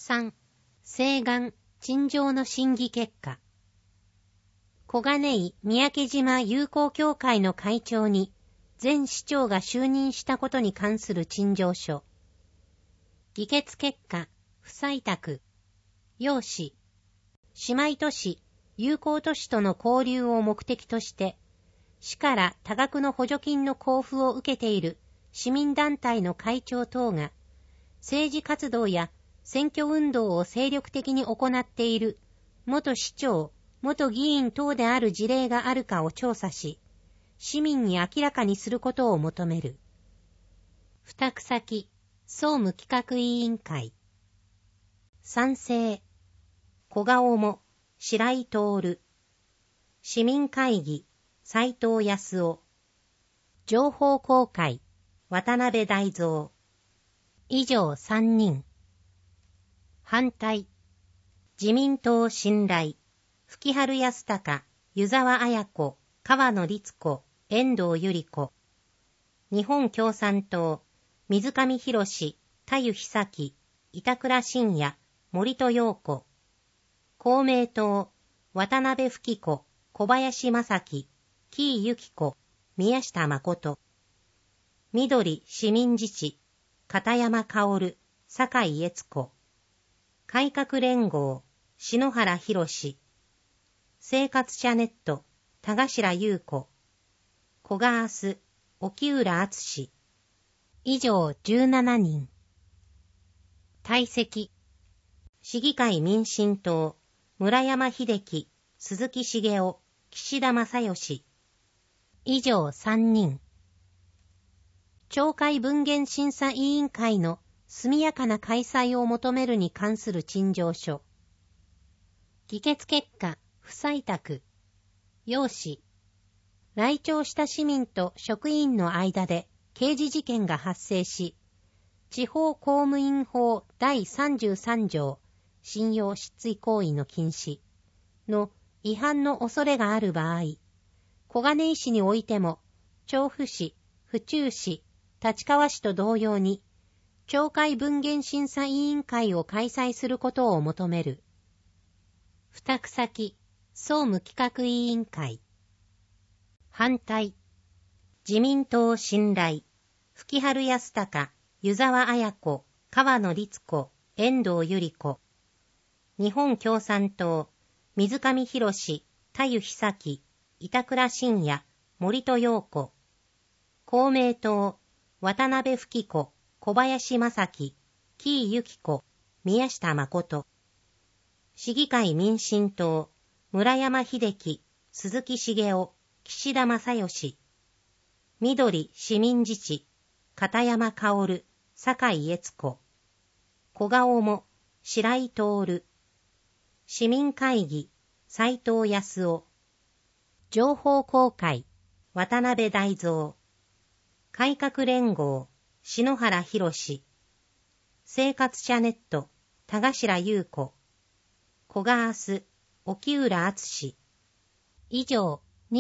3. 請願、陳情の審議結果。小金井三宅島友好協会の会長に前市長が就任したことに関する陳情書。議決結果、不採択。要旨。姉妹都市、友好都市との交流を目的として、市から多額の補助金の交付を受けている市民団体の会長等が、政治活動や選挙運動を精力的に行っている元市長、元議員等である事例があるかを調査し、市民に明らかにすることを求める。付託先、総務企画委員会。賛成、小顔も、白井徹。市民会議、斉藤康夫。情報公開、渡辺大蔵。以上3人。反対、自民党信頼、吹春康隆、湯沢綾子、川野律子、遠藤百合子。日本共産党、水上博史、田湯久樹、板倉信也、森戸陽子。公明党、渡辺富貴子、小林正樹、紀伊由紀子、宮下誠。緑市民自治、片山薫、酒井悦子。改革連合、篠原博。生活者ネット、田頭優子。小賀明日、沖浦敦。以上17人。退席。市議会民進党、村山秀樹、鈴木茂雄、岸田正義。以上3人。町会分限審査委員会の速やかな開催を求めるに関する陳情書。議決結果、不採択。要旨。来庁した市民と職員の間で刑事事件が発生し、地方公務員法第33条、信用失墜行為の禁止の違反の恐れがある場合、小金井市においても、調布市、府中市、立川市と同様に、町会分限審査委員会を開催することを求める。付託先、総務企画委員会。反対、自民党信頼、吹春康隆、湯沢綾子、川野律子、遠藤百合子。日本共産党、水上博史、田湯久樹、板倉信也、森戸陽子。公明党、渡辺富貴子、小林正樹、紀伊由紀子、宮下誠。市議会民進党、村山秀樹、鈴木茂雄、岸田正義。緑市民自治、片山薫、酒井悦子。小顔も、白井徹。市民会議、斉藤康夫。情報公開、渡辺大蔵。改革連合、篠原博。生活者ネット、田頭優子。小賀明日、沖浦敦。以上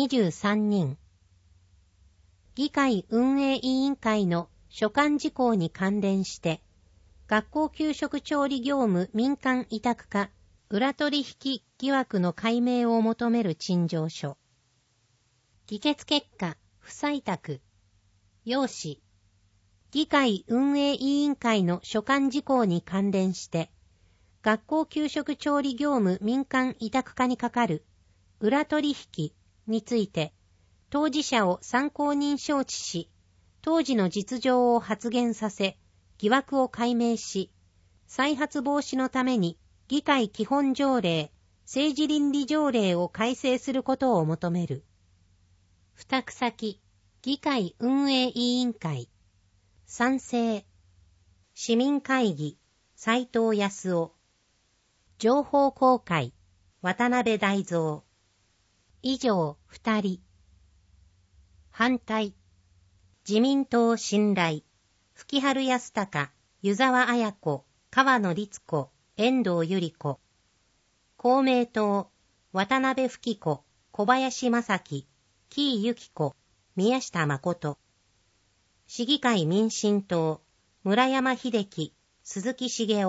23人。議会運営委員会の所管事項に関連して、学校給食調理業務民間委託化裏取引疑惑の解明を求める陳情書。議決結果、不採択。要旨。議会運営委員会の所管事項に関連して、学校給食調理業務民間委託化にかかる裏取引について、当事者を参考人招致し、当時の実情を発言させ、疑惑を解明し、再発防止のために議会基本条例、政治倫理条例を改正することを求める。付託先、議会運営委員会。賛成、市民会議、斉藤康夫。情報公開、渡辺大蔵。以上2人。反対、自民党信頼、吹春康隆、湯沢綾子、川野律子、遠藤百合子。公明党、渡辺富貴子、小林正樹、紀伊由紀子、宮下誠。市議会民進党、村山秀樹、鈴木茂雄、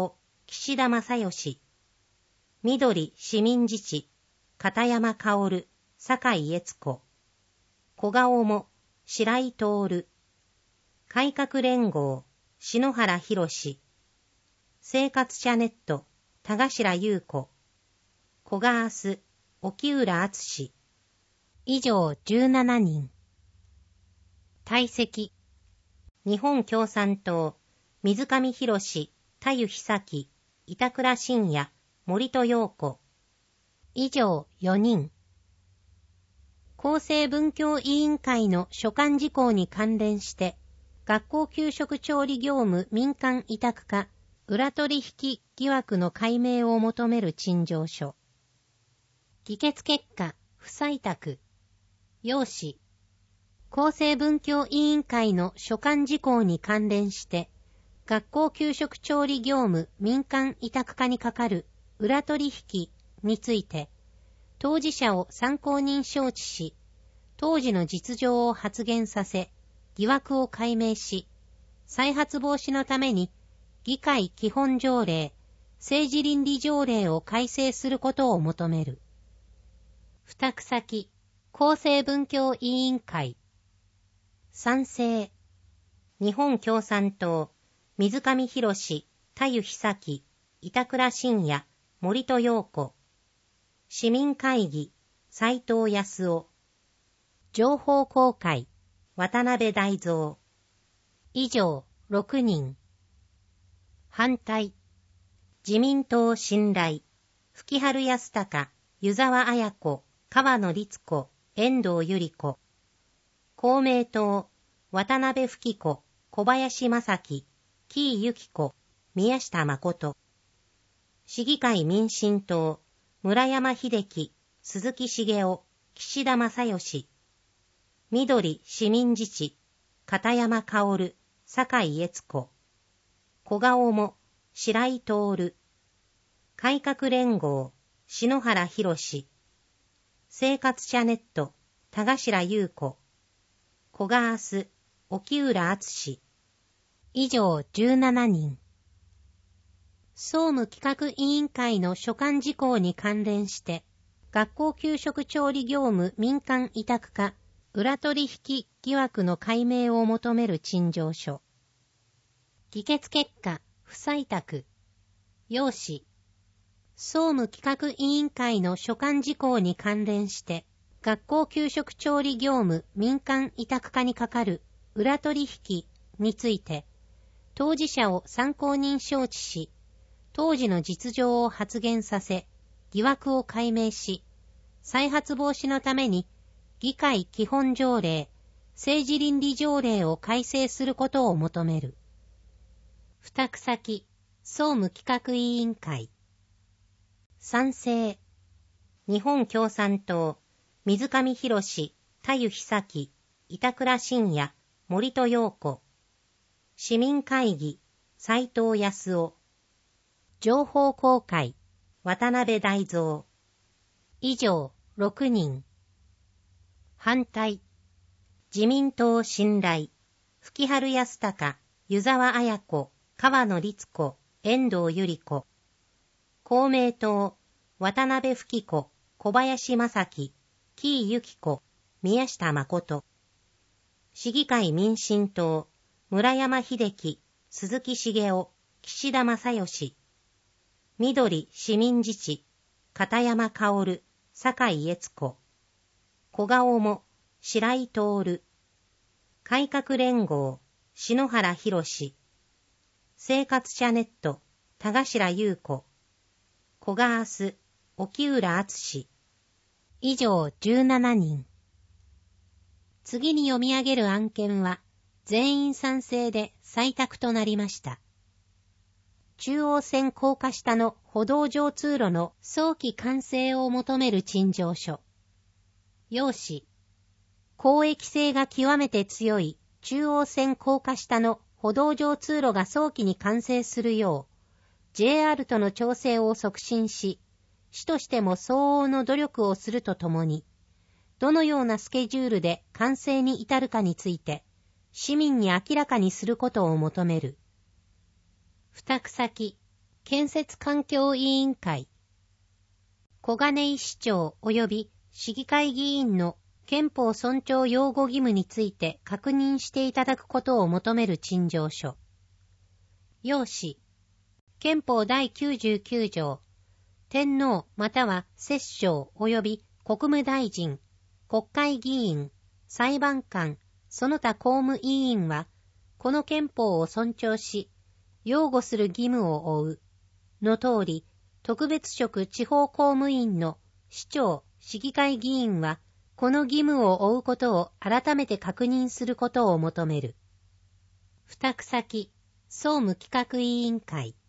岸田正義。緑市民自治、片山薫、酒井悦子。小顔も、白井徹。改革連合、篠原博。生活者ネット、田頭優子。小賀明日、沖浦敦。以上17人。退席。日本共産党、水上博史、田湯久樹、板倉信也、森戸陽子。以上4人。厚生文教委員会の所管事項に関連して、学校給食調理業務民間委託化、裏取引疑惑の解明を求める陳情書。議決結果、不採択。要旨。厚生文教委員会の所管事項に関連して、学校給食調理業務民間委託化にかかる裏取引について、当事者を参考人招致し、当時の実情を発言させ、疑惑を解明し、再発防止のために、議会基本条例、政治倫理条例を改正することを求める。付託先、厚生文教委員会。賛成。日本共産党、水上博史、田湯久樹、板倉信也、森戸陽子。市民会議、斉藤康夫。情報公開、渡辺大蔵。以上6人。反対。自民党信頼、吹春康隆、湯沢綾子、川野律子、遠藤百合子。公明党、渡辺富子、小林正樹、紀伊由紀子、宮下誠。市議会民進党、村山秀樹、鈴木茂夫、岸田正義。緑市民自治、片山薫、酒井悦子。小顔も、白井徹。改革連合、篠原博。生活者ネット、田頭優子。小賀明日、沖浦敦。以上17人。総務企画委員会の所管事項に関連して、学校給食調理業務民間委託化、裏取引疑惑の解明を求める陳情書。議決結果、不採択。要旨。総務企画委員会の所管事項に関連して、学校給食調理業務民間委託化にかかる裏取引について、当事者を参考人招致し、当時の実情を発言させ、疑惑を解明し、再発防止のために、議会基本条例、政治倫理条例を改正することを求める。付託先、総務企画委員会。賛成。日本共産党、水上博史、田湯久樹、板倉信也、森戸陽子。市民会議、斉藤康夫。情報公開、渡辺大蔵。以上6人。反対。自民党信頼、吹春康隆、湯沢綾子、川野律子、遠藤百合子。公明党、渡辺富子、小林正樹、紀伊由紀子、宮下誠。市議会民進党、村山秀樹、鈴木茂夫、岸田正義。緑市民自治、片山薫、酒井悦子。小顔も、白井徹。改革連合、篠原博。生活者ネット、田頭優子。小賀明日、沖浦敦。以上17人。次に読み上げる案件は、全員賛成で採択となりました。中央線高架下の歩道上通路の早期完成を求める陳情書。要旨。公益性が極めて強い中央線高架下の歩道上通路が早期に完成するよう、JR との調整を促進し、市としても相応の努力をするとともに、どのようなスケジュールで完成に至るかについて、市民に明らかにすることを求める。付託先、 建設環境委員会、小金井市長及び市議会議員の憲法尊重擁護義務について確認していただくことを求める陳情書。要旨。憲法第99条、天皇または摂政及び国務大臣、国会議員、裁判官、その他公務委員は、この憲法を尊重し、擁護する義務を負う。の通り、特別職地方公務員の市長、市議会議員は、この義務を負うことを改めて確認することを求める。付託先、総務企画委員会。